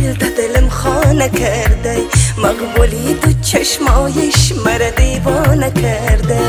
در دلم خانه کرده، مقبولی تو چشمایش مرا دیوانه کرده.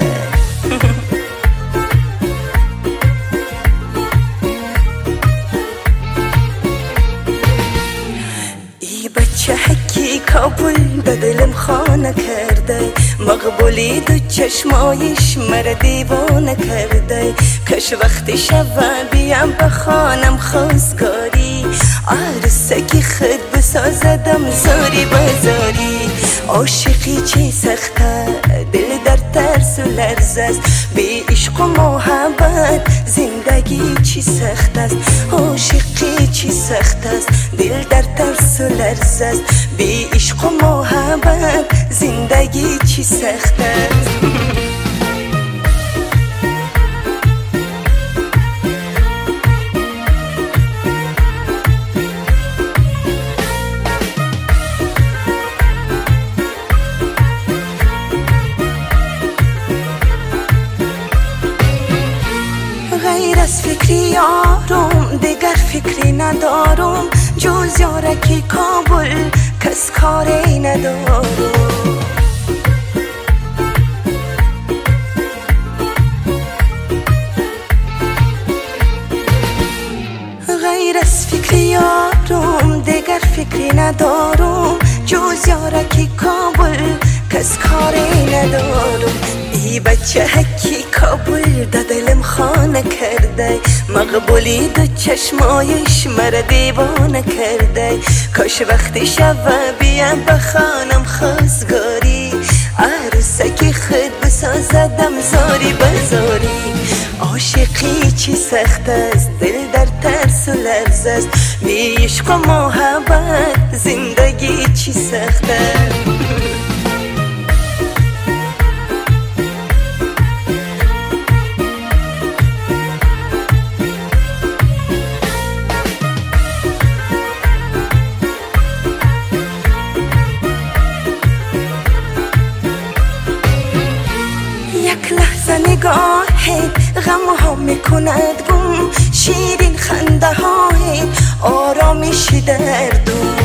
ای بچه حکی کابل در دلم خانه کرده، مقبولی تو چشمایش مرا دیوانه کرده. کاش وقتی شب بیام به خانم خواستگاری، عروسکی خود بسازدم زاری بزاری. عاشقی چی سخته دل در ترس و لرز است، بی عشق و محبت زندگی چی سخت است. عاشقی چی سخت است دل در ترس و لرز است، بی عشق و محبت زندگی چی سخت است. غیر از فکری یارم دیگر فکری ندارم، جز یارکی کابل کس کاری ندارم. غیر از فکری یارم دیگر فکری ندارم، جز یارکی کابل کس کاری ندارم. ای بچه حکی کابل در دلم خانه کرده، مقبولی دو چشمایش مرا دیوانه کرده. کاش وقتی شب بیام به خانم خواستگاری، عروسکی خود بسازدم زاری بزاری. عاشقی چی سخت است دل در ترس و لرز است، بی عشق و محبت زندگی چی سخت است. یک لحظه نگاهت غم ها میکند گم، شیرین خنده هایت آرامش دردم.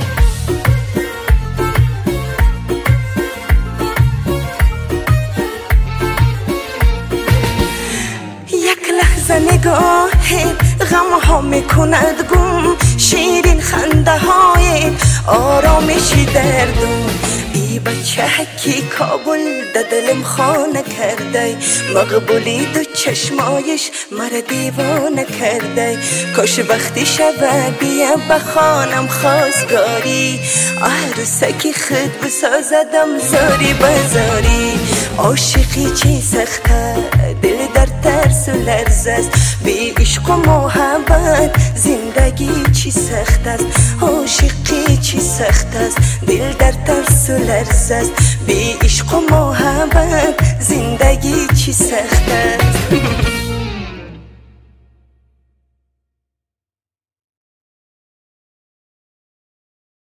یک لحظه نگاهت غم ها میکند گم، شیرین خنده هایت آرامش دردم. ای بچه حکی کابل در دلم خانه کرده، مقبولی دو چشمایش مرا دیوانه کرده. کاش وقتی شب بیام به خانم خواستگاری، عروسکی خود بسازدم زاری بزاری. عاشقی چی سخته دل در ترس و لرز است، بی عشق و محبت زندگی چی سخت است. عاشقی چی سخت است دل در ترس و لرز است، بی عشق و محبت زندگی چی سخت است.